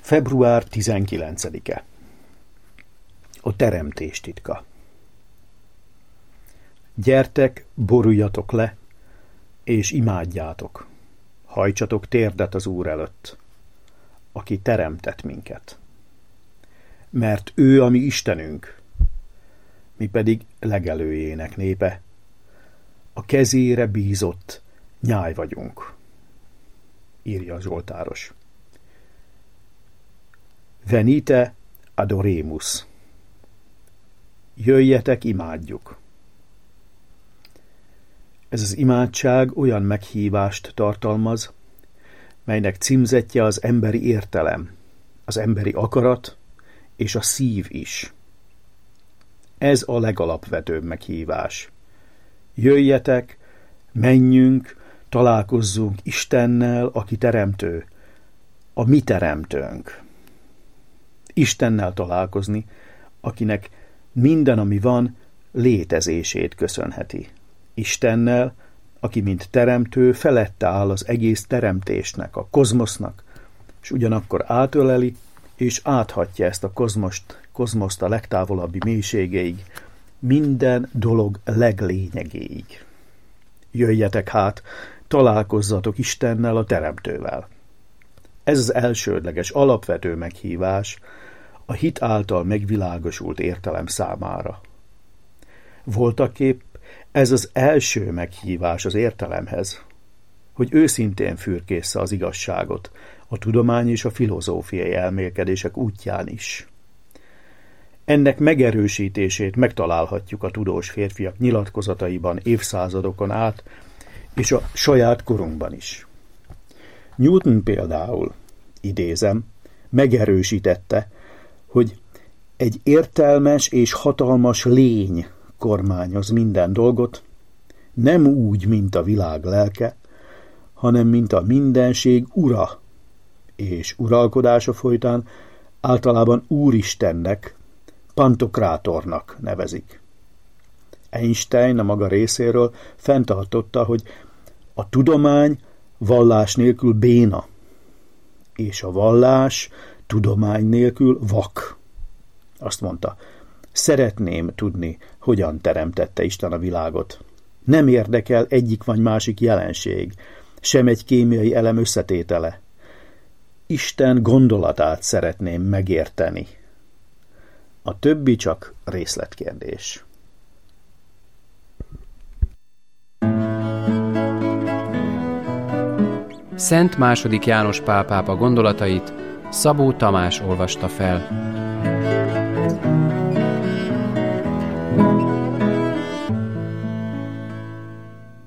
Február 19-e. A teremtés titka. Gyertek, boruljatok le, és imádjátok. Hajtsatok térdet az Úr előtt, aki teremtett minket. Mert ő a mi Istenünk, mi pedig legelőjének népe. A kezére bízott nyáj vagyunk, írja a zsoltáros. Venite adoremus. Jöjjetek, imádjuk. Ez az imádság olyan meghívást tartalmaz, melynek címzetje az emberi értelem, az emberi akarat és a szív is. Ez a legalapvetőbb meghívás. Jöjjetek, menjünk, találkozzunk Istennel, aki teremtő, a mi teremtőnk. Istennel találkozni, akinek minden, ami van, létezését köszönheti. Istennel, aki mint teremtő felette áll az egész teremtésnek, a kozmosznak, és ugyanakkor átöleli, és áthatja ezt a kozmoszt a legtávolabbi mélységeig, minden dolog leglényegéig. Jöjjetek hát, találkozzatok Istennel, a teremtővel. Ez az elsődleges, alapvető meghívás a hit által megvilágosult értelem számára. Voltaképp ez az első meghívás az értelemhez, hogy őszintén fürkészze az igazságot a tudomány és a filozófiai elmélkedések útján is. Ennek megerősítését megtalálhatjuk a tudós férfiak nyilatkozataiban évszázadokon át, és a saját korunkban is. Newton például, idézem, megerősítette, hogy egy értelmes és hatalmas lény kormányoz minden dolgot, nem úgy, mint a világ lelke, hanem mint a mindenség ura, és uralkodása folytán általában Úristennek, Pantokrátornak nevezik. Einstein a maga részéről fenntartotta, hogy a tudomány vallás nélkül béna, és a vallás tudomány nélkül vak. Azt mondta, szeretném tudni, hogyan teremtette Isten a világot. Nem érdekel egyik vagy másik jelenség, sem egy kémiai elem összetétele. Isten gondolatát szeretném megérteni. A többi csak részletkérdés. Szent II. János Pál pápa gondolatait Szabó Tamás olvasta fel.